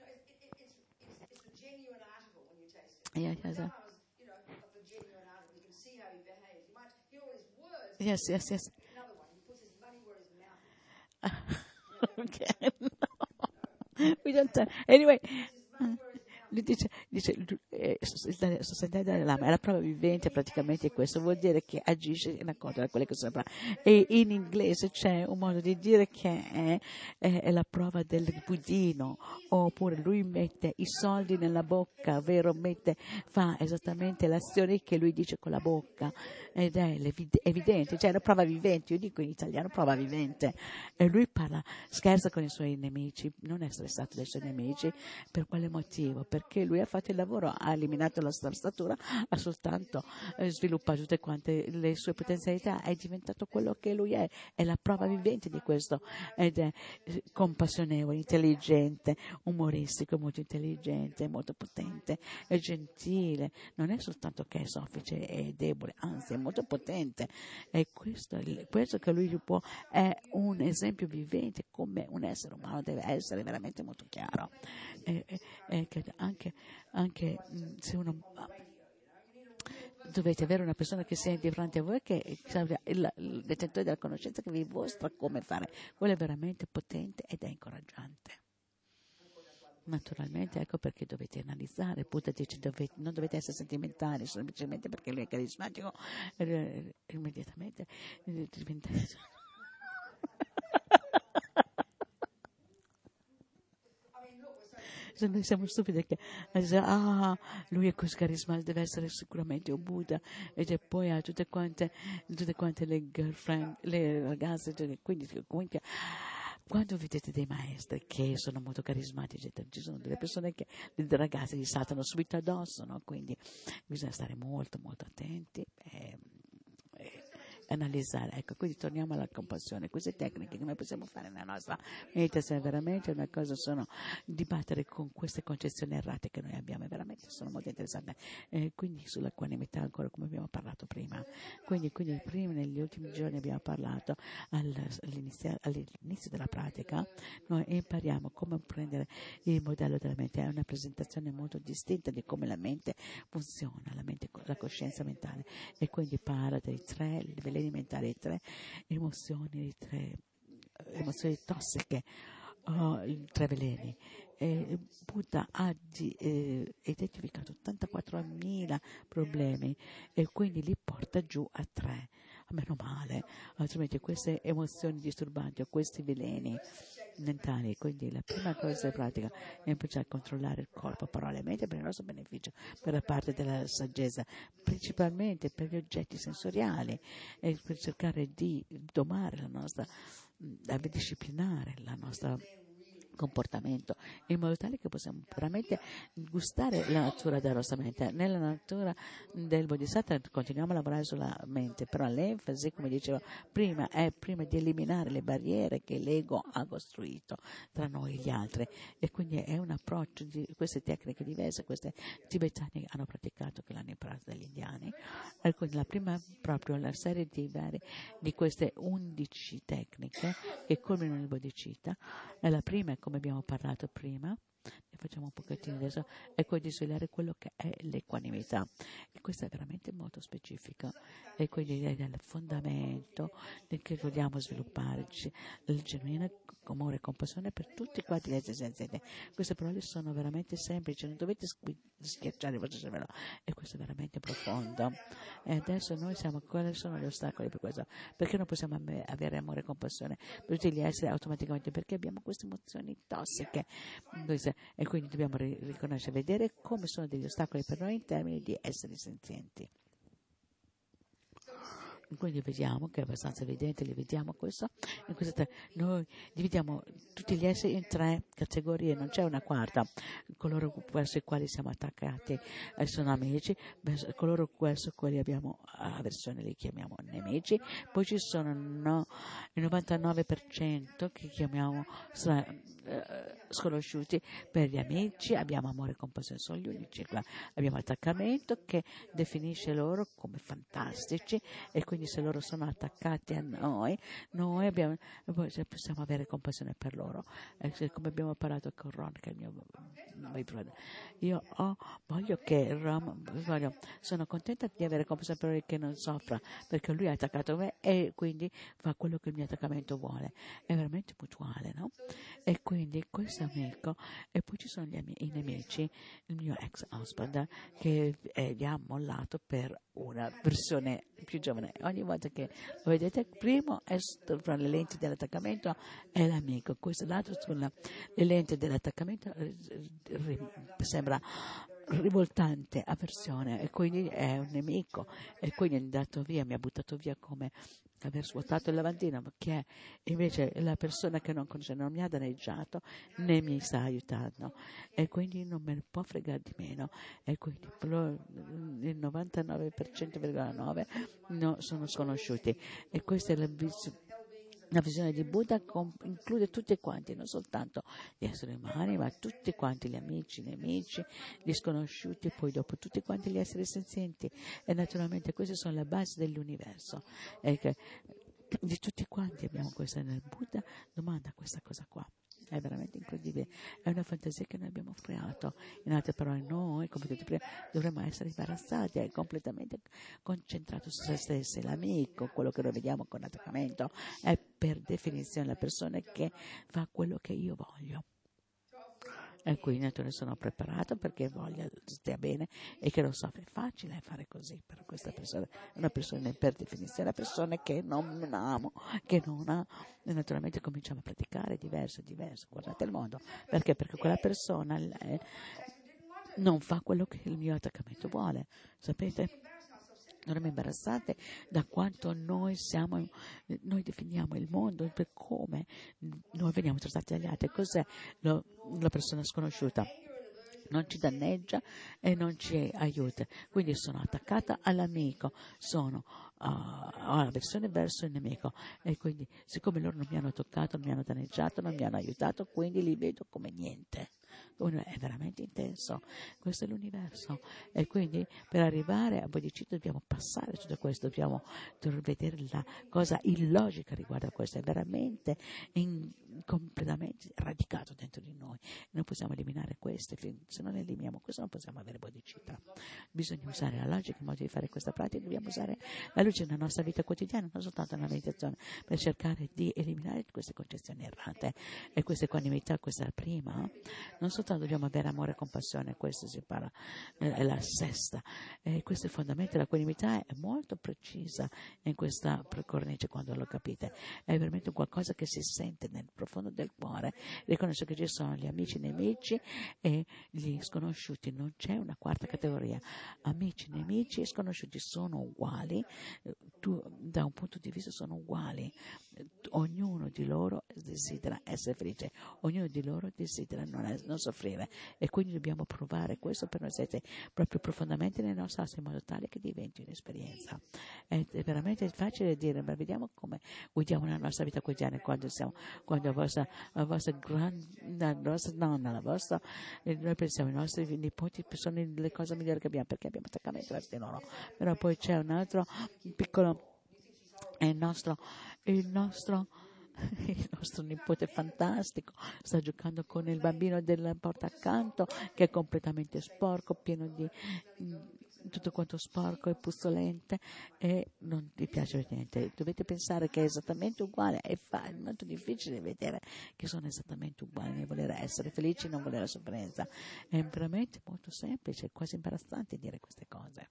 Yeah, yeah, yes, yes, yes. Okay. No. We don't uh, anyway. Lui dice, dice eh, sostenere la lama è la prova vivente, praticamente questo vuol dire che agisce in accordo con quelle che sono le parole. E in inglese c'è un modo di dire che è, è, è la prova del budino, oppure lui mette i soldi nella bocca, ovvero mette, fa esattamente le azioni che lui dice con la bocca, ed è evidente, cioè è una prova vivente, io dico in italiano prova vivente, e lui parla, scherza con i suoi nemici, non è stressato dai suoi nemici. Per quale motivo? Perché lui ha fatto il lavoro, ha eliminato la stressatura, ha soltanto eh, sviluppato tutte quante le sue potenzialità, è diventato quello che lui è, è la prova vivente di questo, ed è eh, compassionevole, intelligente, umoristico, molto intelligente, molto potente, è gentile, non è soltanto che è soffice e debole, anzi è molto potente, e questo, questo che lui può è un esempio vivente come un essere umano deve essere veramente molto chiaro. E, e, e che anche, anche se uno dovete avere una persona che sia di fronte a voi che è il, il detentore della conoscenza che vi mostra come fare, quello è veramente potente ed è incoraggiante. Naturalmente, ecco perché dovete analizzare, Buddha dice dovete, non dovete essere sentimentali semplicemente perché lui è carismatico, eh, immediatamente eh, diventate noi siamo stupidi che ah, lui è così carismatico, deve essere sicuramente un Buddha, e poi ha tutte quante, tutte quante le girlfriend, le ragazze, quindi comunque quando vedete dei maestri che sono molto carismatici, ci sono delle persone che, le ragazze gli saltano subito addosso, no? Quindi bisogna stare molto molto attenti e, e analizzare. Ecco, quindi torniamo alla compassione. Queste tecniche che noi possiamo fare nella nostra meditazione veramente una cosa, sono dibattere con queste concezioni errate che noi abbiamo, e veramente sono molto interessanti. Eh, quindi sulla quanimità, ancora come abbiamo parlato prima. Quindi, quindi prima, negli ultimi giorni abbiamo parlato all'inizio, all'inizio della pratica, noi impariamo come prendere il modello della mente. È una presentazione molto distinta di come la mente funziona, la, mente, la coscienza mentale, e quindi parla dei tre livelli alimentari, tre emozioni, tre emozioni tossiche, oh, tre veleni. Eh, Buddha ha di, eh, identificato ottantaquattromila problemi e quindi li porta giù a tre. A meno male, altrimenti queste emozioni disturbanti o questi veleni mentali, quindi la prima cosa pratica è imparare a controllare il corpo, parole e mente per il nostro beneficio, per la parte della saggezza, principalmente per gli oggetti sensoriali, e per cercare di domare la nostra, di disciplinare la nostra comportamento, in modo tale che possiamo veramente gustare la natura della nostra mente. Nella natura del Bodhisattva continuiamo a lavorare sulla mente, però l'enfasi, come dicevo prima, è prima di eliminare le barriere che l'ego ha costruito tra noi e gli altri, e quindi è un approccio di queste tecniche diverse, queste tibetani hanno praticato, che l'hanno imparato dagli indiani, e quindi la prima, proprio la serie di, vari, di queste undici tecniche che culminano nel bodhicitta, e la prima è, come abbiamo parlato prima, ne facciamo un pochettino adesso, è quello di svegliare quello che è l'equanimità, e questo è veramente molto specifico, e quindi è il fondamento del che vogliamo sviluppare il genuino amore e compassione per tutti quanti gli esseri senzienti. Queste parole sono veramente semplici, non dovete schiacciare il vostro cervello, e questo è veramente profondo. E adesso noi siamo, quali sono gli ostacoli per questo? Perché non possiamo avere amore e compassione per tutti gli esseri automaticamente? Perché abbiamo queste emozioni tossiche, e quindi dobbiamo riconoscere, vedere come sono degli ostacoli per noi in termini di esseri senzienti. Quindi vediamo che è abbastanza evidente, li vediamo questo. In questo noi dividiamo tutti gli esseri in tre categorie, non c'è una quarta. Coloro verso i quali siamo attaccati eh, sono amici, verso, coloro verso i quali abbiamo avversione li chiamiamo nemici, poi ci sono no, il novantanove per cento che chiamiamo stra, eh, sconosciuti. Per gli amici abbiamo amore e compassione, sono gli unici qua. Abbiamo attaccamento che definisce loro come fantastici, e quindi se loro sono attaccati a noi, noi abbiamo, possiamo avere compassione per loro. Eh, come abbiamo parlato con Ron, che è il mio, mio brother. Io oh, voglio che Ron, voglio, sono contenta di avere compassione per lui, che non soffra, perché lui è attaccato a me e quindi fa quello che il mio attaccamento vuole. È veramente mutuale, no? E quindi questo amico, e poi ci sono gli amici, i nemici, il mio ex husband, che eh, gli ha mollato per una versione più giovane. Ogni volta che lo vedete, il primo è fra le lenti dell'attaccamento è l'amico, questo l'altro sulle lenti dell'attaccamento sembra rivoltante, avversione, e quindi è un nemico, e quindi è andato via, mi ha buttato via come aver svuotato il lavandino, che invece la persona che non conosce non mi ha danneggiato né mi sta aiutando, e quindi non me ne può fregare di meno, e quindi il novantanove virgola nove per cento no, sono sconosciuti, e questa è la visione. La visione di Buddha include tutti quanti, non soltanto gli esseri umani, ma tutti quanti gli amici, gli nemici, gli sconosciuti, e poi dopo tutti quanti gli esseri senzienti. E naturalmente queste sono le basi dell'universo. E che di tutti quanti abbiamo questa nel Buddha, domanda questa cosa qua. È veramente incredibile, è una fantasia che noi abbiamo creato. In altre parole, noi, come detto prima, dovremmo essere imbarazzati, è completamente concentrato su se stessi. L'amico, quello che noi vediamo con attaccamento, è per definizione la persona che fa quello che io voglio. E quindi naturalmente sono preparato perché voglio stia bene, e che lo so, è facile fare così per questa persona, una persona per definizione, una persona che non amo, che non ha, e naturalmente cominciamo a praticare diverso, diverso, guardate il mondo, perché? Perché quella persona lei, non fa quello che il mio attaccamento vuole, sapete? Dovremmo imbarazzate da quanto noi siamo, noi definiamo il mondo per come noi veniamo trattati dagli altri. Cos'è lo, la persona sconosciuta? Non ci danneggia e non ci aiuta, quindi sono attaccata all'amico, sono uh, ho l'avversione verso il nemico, e quindi siccome loro non mi hanno toccato, non mi hanno danneggiato, non mi hanno aiutato, quindi li vedo come niente. È veramente intenso, questo è l'universo, e quindi per arrivare a bodhicitta dobbiamo passare tutto questo, dobbiamo vedere la cosa illogica riguardo a questo, è veramente in, completamente radicato dentro di noi, non possiamo eliminare questo, se non eliminiamo questo non possiamo avere bodhicitta. Bisogna usare la logica in modo di fare questa pratica, dobbiamo usare la luce nella nostra vita quotidiana, non soltanto nella meditazione, per cercare di eliminare queste concezioni errate e questa equanimità. Questa è la prima. Non soltanto dobbiamo avere amore e compassione, questo si parla, eh, è la sesta, e questo è il fondamento. L'equanimità è molto precisa in questa cornice, quando lo capite, è veramente qualcosa che si sente nel profondo del cuore, riconosce che ci sono gli amici nemici e gli sconosciuti, non c'è una quarta categoria, amici, nemici e sconosciuti sono uguali, tu, da un punto di vista sono uguali, ognuno di loro desidera essere felice, ognuno di loro desidera non, es- non soffrire, e quindi dobbiamo provare questo per noi stessi proprio profondamente nel nostro animo, in modo tale che diventi un'esperienza. È, è veramente facile dire, ma vediamo come guidiamo la nostra vita quotidiana quando siamo, quando la vostra, la vostra, gran, la vostra nonna, la vostra, e noi pensiamo i nostri nipoti sono le cose migliori che abbiamo, perché abbiamo attaccamento verso loro. Però poi c'è un altro piccolo, è il nostro, il nostro, il nostro nipote fantastico sta giocando con il bambino della porta accanto, che è completamente sporco, pieno di mh, tutto quanto sporco e puzzolente, e non vi piace per niente. Dovete pensare che è esattamente uguale, è, fa- è molto difficile vedere che sono esattamente uguali nel voler essere felici e non volere la sofferenza. È veramente molto semplice, è quasi imbarazzante dire queste cose.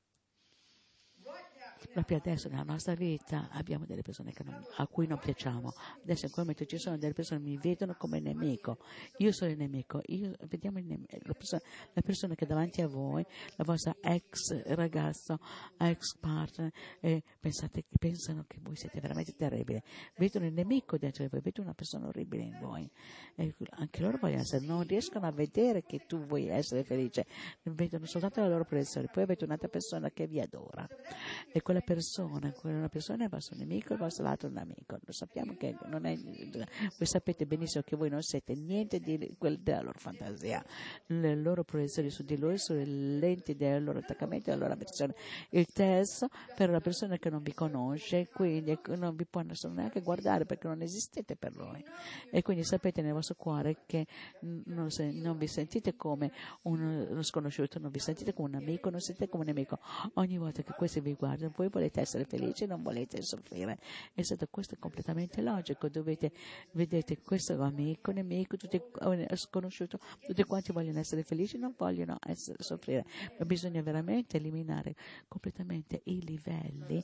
Proprio adesso nella nostra vita abbiamo delle persone che non, a cui non piacciamo. Adesso in quel momento ci sono delle persone che mi vedono come nemico. Io sono il nemico. Io, vediamo il nemico, la, persona, la persona che è davanti a voi, la vostra ex ragazzo, ex partner, e pensate, pensano che voi siete veramente terribili. Vedono il nemico dentro di voi, vedono una persona orribile in voi. E anche loro vogliono essere, non riescono a vedere che tu vuoi essere felice, vedono soltanto la loro proiezione. Poi avete un'altra persona che vi adora. E quella persona, quella persona è il vostro nemico, il vostro lato è un amico. Lo sappiamo che non è, voi sapete benissimo che voi non siete niente di quel della loro fantasia, le loro proiezioni su di loro sono le lenti del loro attaccamento, della loro avversione. Il terzo per una persona che non vi conosce, quindi non vi può neanche guardare perché non esistete per lui, e quindi sapete nel vostro cuore che non, se, non vi sentite come uno, uno sconosciuto, non vi sentite come un amico, non sentite come un nemico. Ogni volta che questi vi guardano, voi volete essere felici, non volete soffrire. E stato, questo è completamente logico. Dovete, vedete, questo è un amico, nemico, tutti, sconosciuto, tutti quanti vogliono essere felici, non vogliono essere, soffrire. Ma bisogna veramente eliminare completamente i livelli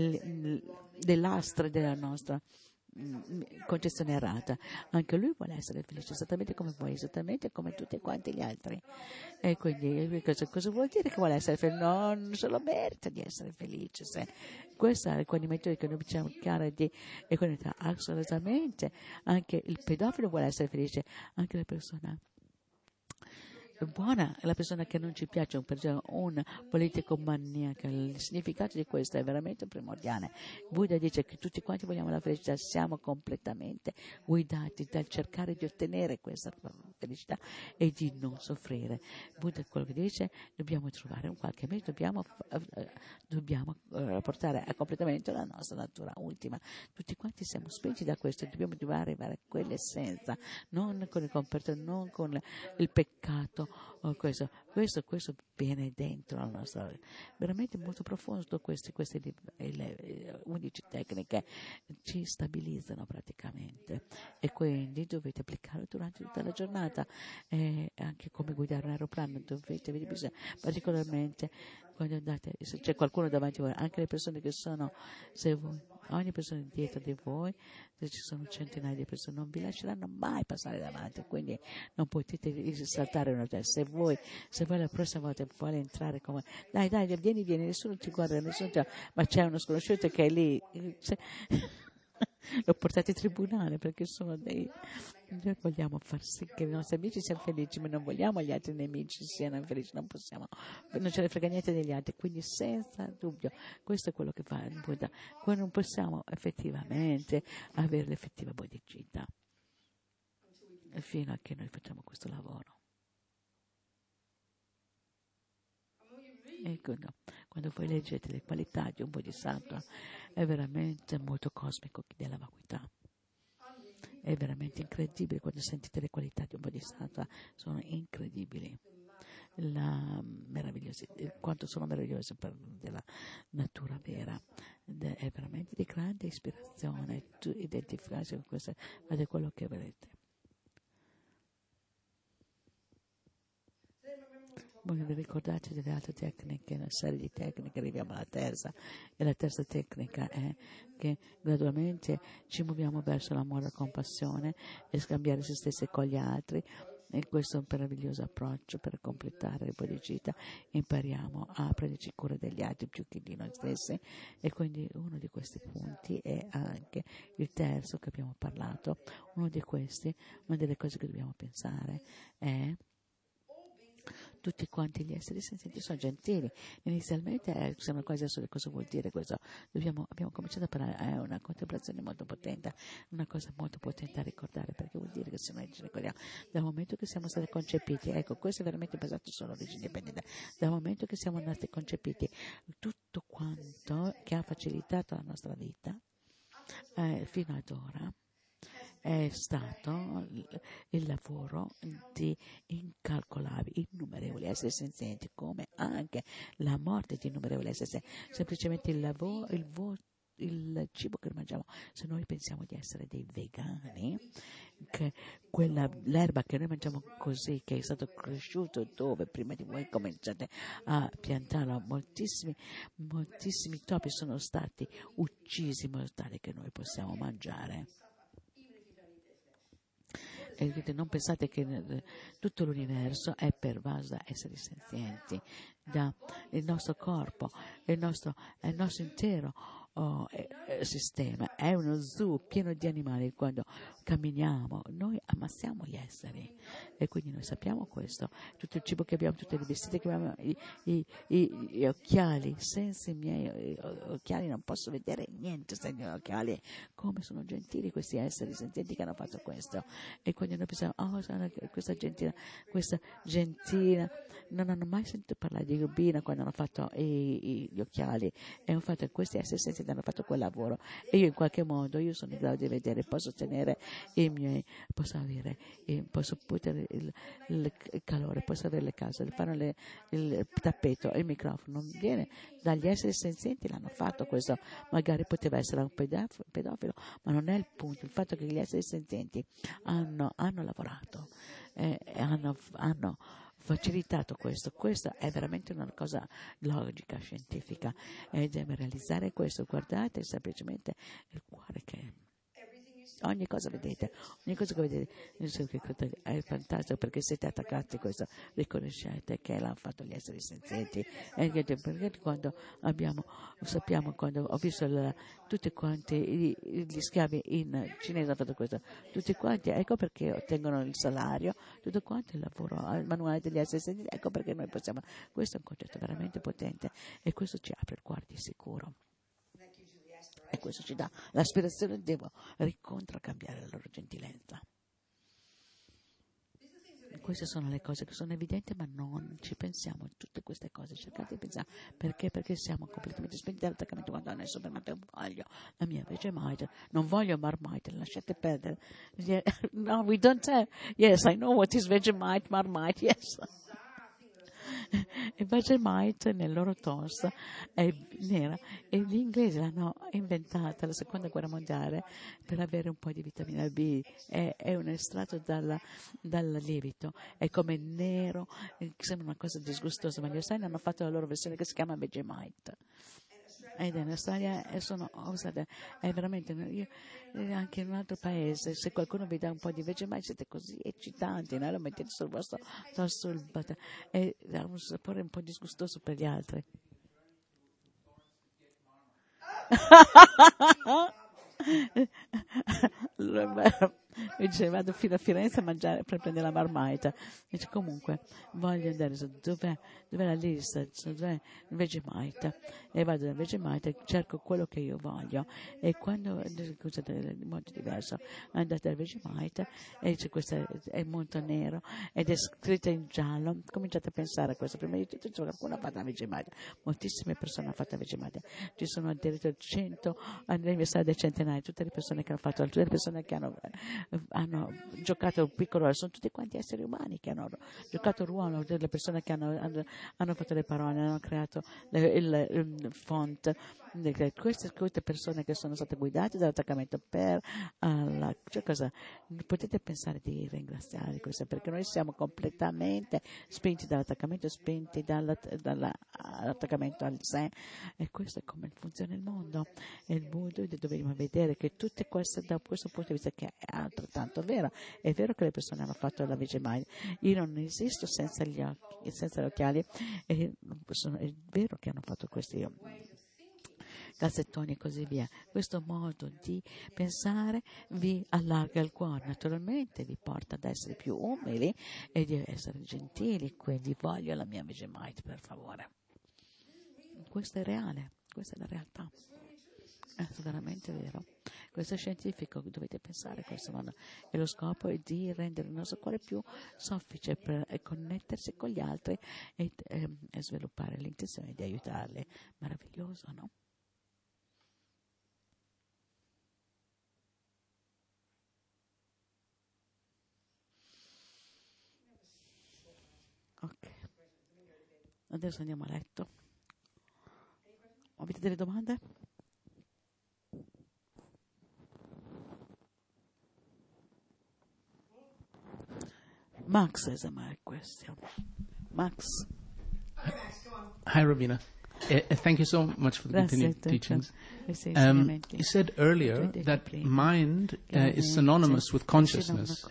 dell'astra della nostra concezione errata. Anche lui vuole essere felice esattamente come voi, esattamente come tutti quanti gli altri. E quindi cosa, cosa vuol dire che vuole essere felice? No, non se lo merita di essere felice. Se. Questo è il condimento che noi diciamo chiaro di equanimità. Assolutamente. Anche il pedofilo vuole essere felice, anche la persona buona, la persona che non ci piace, un, un politico maniaco. Il significato di questo è veramente primordiale. Buddha dice che tutti quanti vogliamo la felicità, siamo completamente guidati dal cercare di ottenere questa felicità e di non soffrire. Buddha quello che dice, dobbiamo trovare un qualche mezzo, dobbiamo, eh, dobbiamo eh, portare a completamento la nostra natura ultima. Tutti quanti siamo spinti da questo, dobbiamo arrivare a quell'essenza, non con il comportamento, non con il peccato. Oh, questo, questo, questo viene dentro la nostra, veramente molto profondo. Questi, queste le undici tecniche ci stabilizzano praticamente, e quindi dovete applicarlo durante tutta la giornata. E anche come guidare un aeroplano dovete, bisogna, particolarmente quando andate, se c'è qualcuno davanti a voi, anche le persone che sono, se voi, ogni persona dietro di voi, se ci sono centinaia di persone, non vi lasceranno mai passare davanti, quindi non potete saltare una testa. Se voi, se voi la prossima volta vuole entrare come, dai dai, vieni, vieni, nessuno ti guarda, nessuno ti, ma c'è uno sconosciuto che è lì, c'è, lo portate in tribunale perché sono dei, noi vogliamo far sì che i nostri amici siano felici, ma non vogliamo gli altri nemici siano infelici, non possiamo, non ce ne frega niente degli altri, quindi senza dubbio questo è quello che fa il Buddha. Noi non possiamo effettivamente avere l'effettiva bodhicitta fino a che noi facciamo questo lavoro. E quando, quando voi leggete le qualità di un bodhisattva è veramente molto cosmico della vacuità. È veramente incredibile quando sentite le qualità di un bodhisattva, sono incredibili. La quanto sono meravigliose per della natura vera, è veramente di grande ispirazione. Tu identificarsi con questo, fate quello che volete. Voi vi ricordate delle altre tecniche, una serie di tecniche, arriviamo alla terza, e la terza tecnica è che gradualmente ci muoviamo verso l'amore e la compassione e scambiare se stessi con gli altri, E questo è un meraviglioso approccio per completare il bodhicitta. Impariamo a prenderci cura degli altri più che di noi stessi, e quindi uno di questi punti è anche il terzo che abbiamo parlato. Uno di questi, una delle cose che dobbiamo pensare è tutti quanti gli esseri senzienti sono gentili. Inizialmente eh, siamo quasi adesso cosa vuol dire questo. Dobbiamo, abbiamo cominciato a parlare, è una contemplazione molto potente, una cosa molto potente a ricordare, perché vuol dire che se noi ci ricordiamo dal momento che siamo stati concepiti, ecco, questo è veramente basato sull'origine indipendente, dal momento che siamo nati concepiti, tutto quanto che ha facilitato la nostra vita eh, fino ad ora è stato il lavoro di incalcolabili, innumerevoli esseri senzienti, come anche la morte di innumerevoli esseri senzienti. Semplicemente il lavoro, il, vo- il cibo che mangiamo. Se noi pensiamo di essere dei vegani, che quella, l'erba che noi mangiamo così, che è stato cresciuto dove prima di voi cominciate a piantarla, moltissimi, moltissimi topi sono stati uccisi in modo tale che noi possiamo mangiare. E non pensate che tutto l'universo è pervaso da esseri senzienti, da il nostro corpo, il nostro, il nostro intero oh, eh, sistema è uno zoo pieno di animali. Quando camminiamo noi ammassiamo gli esseri, e quindi noi sappiamo questo. Tutto il cibo che abbiamo, tutte le vestite che abbiamo, i, i, i, gli occhiali, senza i miei occhiali non posso vedere niente senza i miei occhiali. Come sono gentili questi esseri senzienti che hanno fatto questo. E quindi noi pensiamo, oh, questa gentina, questa gentina, non hanno mai sentito parlare di Rubina quando hanno fatto i, i, gli occhiali, e hanno fatto questi esseri senzienti, hanno fatto quel lavoro, e io in qualche modo io sono in grado di vedere, posso tenere i miei, posso avere, posso poter il, il, il calore, posso avere le case, fare le, il tappeto, il microfono, non viene dagli esseri senzienti, l'hanno fatto questo. Magari poteva essere un pedofilo, ma non è il punto. Il fatto che gli esseri senzienti hanno, hanno lavorato, eh, hanno, hanno facilitato questo. Questa è veramente una cosa logica, scientifica, e deve realizzare questo. Guardate semplicemente il cuore che ogni cosa vedete, ogni cosa che vedete è fantastico, perché siete attaccati a questo, riconoscete che l'hanno fatto gli esseri senzienti. E perché quando abbiamo, sappiamo, quando ho visto la, tutti quanti gli, gli schiavi in cinese hanno fatto questo, tutti quanti, ecco perché ottengono il salario, tutto quanto il lavoro, il manuale degli esseri senzienti, ecco perché noi possiamo. Questo è un concetto veramente potente, e questo ci apre il cuore di sicuro. E questo ci dà l'aspirazione, devo ricontracambiare la loro gentilenza. Queste sono le cose che sono evidenti, ma non ci pensiamo a tutte queste cose. Cercate di pensare. Perché? Perché siamo completamente spenti dall'attaccamento. Quando nel supermercato voglio la mia Vegemite, non voglio Marmite, lasciate perdere. Yeah, no, we don't have. Yes, I know what is Vegemite, Marmite, yes. Il Vegemite nel loro toast è nera, e gli inglesi l'hanno inventata la seconda guerra mondiale per avere un po' di vitamina B. È, è un estratto dal, dal lievito, è come nero, sembra una cosa disgustosa, ma gli australiani hanno fatto la loro versione che si chiama Vegemite. Ed in Australia sono, è veramente, io, anche in un altro paese, se qualcuno vi dà un po' di Vegemite siete così eccitanti, no? Lo mettete sul vostro toast, sul butter, e ha un sapore un po' disgustoso per gli altri. Dice, vado fino a Firenze a mangiare per prendere la marmita. Dice, comunque voglio andare su, dov'è, dov'è la lista, dov'è il Vegemite, e vado dal Vegemite, cerco quello che io voglio, e quando è molto diverso, andate al Vegemite e dice, questo è molto nero ed è scritto in giallo. Cominciate a pensare a questo. Prima di tutto qualcuno ha fatto la Vegemite, moltissime persone hanno fatto la Vegemite, ci sono addirittura cento anniversari del centenario, tutte le persone che hanno fatto, tutte le persone che hanno hanno giocato un piccolo ruolo, sono tutti quanti esseri umani che hanno giocato il ruolo delle persone che hanno, hanno, hanno fatto le parole, hanno creato le, il, il font, queste, queste persone che sono state guidate dall'attaccamento per alla, cioè cosa, potete pensare di ringraziare questo, perché noi siamo completamente spinti dall'attaccamento, spinti dalla, dall'attaccamento al sé, e questo è come funziona il mondo e il mondo. Dobbiamo vedere che tutte queste, da questo punto di vista, che è altrettanto vero. È vero che le persone hanno fatto la Vegemite, io non esisto senza gli occhi, senza gli occhiali, e sono, è vero che hanno fatto questi cassettoni e così via. Questo modo di pensare vi allarga il cuore, naturalmente vi porta ad essere più umili e di essere gentili, quindi voglio la mia Vegemite, per favore. Questo è reale, questa è la realtà, è veramente vero. Questo è scientifico, dovete pensare a questo modo, e lo scopo è di rendere il nostro cuore più soffice per connettersi con gli altri e, e, e sviluppare l'intenzione di aiutarli. Meraviglioso, no? Ok, adesso andiamo a letto. Avete delle domande? Max has a mic question. Max. Hi, Ravina. Uh, thank you so much for the continued teachings. Um, you said earlier that mind uh, is synonymous with consciousness.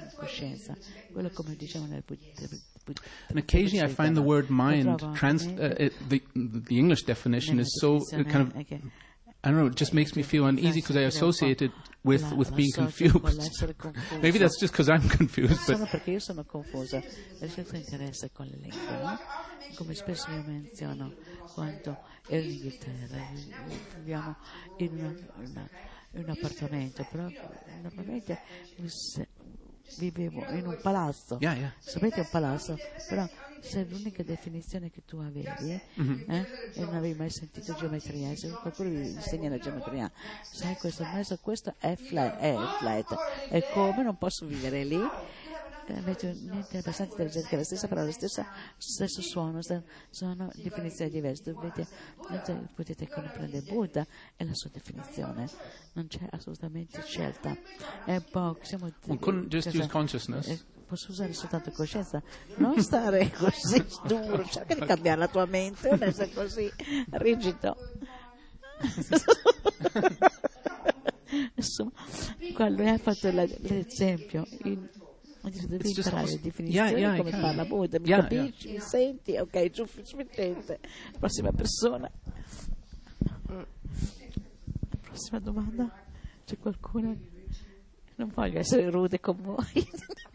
And occasionally I find the word mind, trans, uh, it, the, the English definition is so uh, kind of, I don't know, it just makes me feel uneasy because I associate it with, with being confused. Maybe that's just because I'm confused. But perché io sono confusa. Questo interessa con le lingue, no? Come spesso io menziono, quando ero in Inghilterra, viviamo in, una, una, in un appartamento, però normalmente vivevo in un palazzo. Yeah, yeah. Sapete, un palazzo? Però se l'unica definizione che tu avevi, mm-hmm. eh, e non avevi mai sentito geometria, se qualcuno vi insegna la geometria, sai, questo mezzo, questo è flat, è flat, e come non posso vivere lì? Invece niente, è abbastanza intelligente che la stessa parola, lo stesso, stesso suono, sono definizioni diverse. Dovete, potete comprendere Buddha e la sua definizione, non c'è assolutamente scelta. È poco, siamo, we couldn't just use consciousness. Eh, posso usare soltanto coscienza, non stare così duro, cerca di cambiare la tua mente, non essere così rigido. Insomma, quando hai fatto la, l'esempio, in, devi imparare le definizioni, yeah, yeah, come parla Buddha, mi yeah, capisci, yeah. mi senti? Ok, sufficiente. Prossima persona. Prossima domanda. C'è qualcuno? Non voglio essere rude con voi.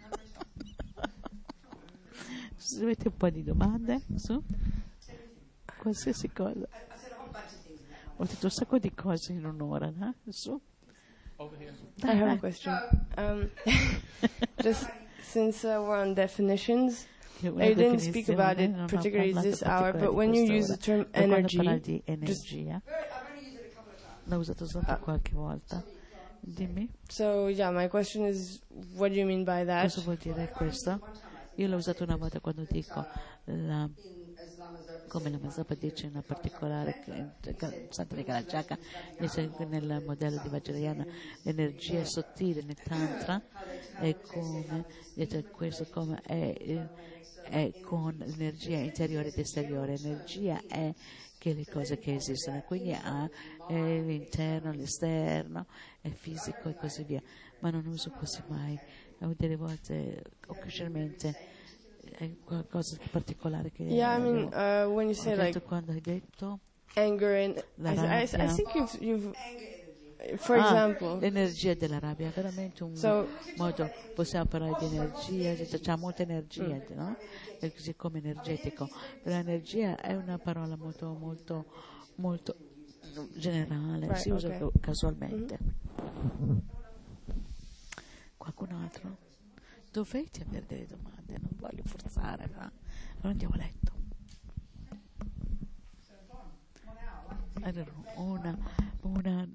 Se avete un po' di domande su qualsiasi cosa. Ho detto un sacco di cose in un'ora, no? Su. I have a question. Um, just since uh, we're on definitions, I didn't speak about it particularly this hour, but when you use the term energy, just, l'ho usato soltanto qualche volta. Dimmi. So yeah, my question is, what do you mean by that? Cosa vuol dire questo? Io l'ho usato una volta quando dico la, come la Mazapa dice una particolare Santa Nicaraggiaca nel modello di Vajrayana, l'energia sottile nel tantra è come dice questo, come è, è con l'energia interiore ed esteriore. L'energia è che le cose che esistono, quindi ha è l'interno, l'esterno, è fisico e così via, ma non uso quasi mai. Delle volte occasionalmente è qualcosa di particolare che yeah, I mean, uh, when you say like quando hai detto anger and I, I, I think you've, you've for ah, example l'energia della rabbia è veramente un so, modo, possiamo parlare di energia, c'è molta energia, mm. no? È così come energetico, però energia è una parola molto molto molto generale, right, si okay. usa casualmente. Mm-hmm. Qualcun altro? Dovete avere delle domande, non voglio forzare, ma allora andiamo a letto. Allora, una, una, un'ora e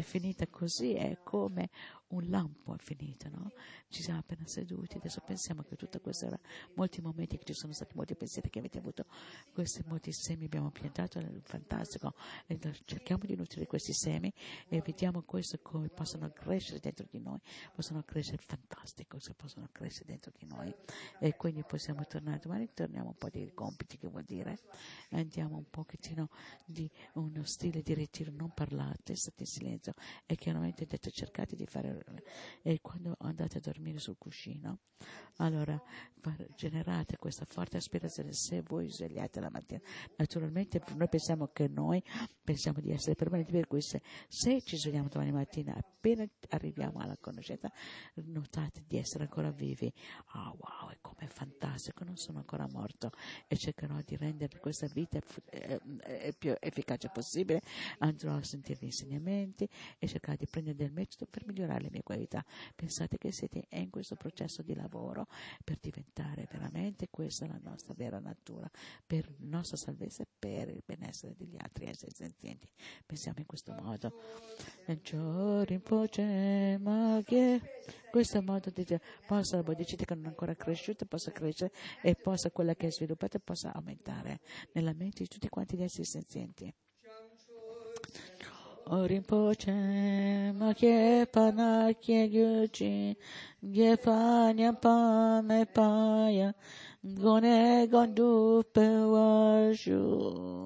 finita così, è come un lampo è finito, no? Ci siamo appena seduti, adesso pensiamo che tutta questa era molti momenti che ci sono stati, molti pensieri che avete avuto, questi molti semi abbiamo piantato, è fantastico, e cerchiamo di nutrire questi semi e vediamo questo come possono crescere dentro di noi, possono crescere fantastico, se possono crescere dentro di noi, e quindi possiamo tornare domani, torniamo un po' di compiti, che vuol dire andiamo un pochettino di uno stile di ritiro, non parlate, state in silenzio, e chiaramente detto cercate di fare, e quando andate a dormire sul cuscino, allora generate questa forte aspirazione. Se voi svegliate la mattina, naturalmente noi pensiamo che noi pensiamo di essere permanenti, per cui se, se ci svegliamo domani mattina, appena arriviamo alla conoscenza, notate di essere ancora vivi. Ah, oh, wow, è come fantastico, non sono ancora morto, e cercherò di rendere questa vita il più efficace possibile. Andrò a sentire gli insegnamenti e cercare di prendere del metodo per migliorare le mie qualità. Pensate che siete in questo processo di lavoro per diventare veramente questa la nostra vera natura, per la nostra salvezza e per il benessere degli altri esseri senzienti. Pensiamo in questo modo. Questo modo di possa la bodicita che non è ancora cresciuta possa crescere, e possa quella che è sviluppata possa aumentare nella mente di tutti quanti gli esseri senzienti. Rinpoche, ma che pana che gyuchi, che fanya pane paya, gone gondu pe washu.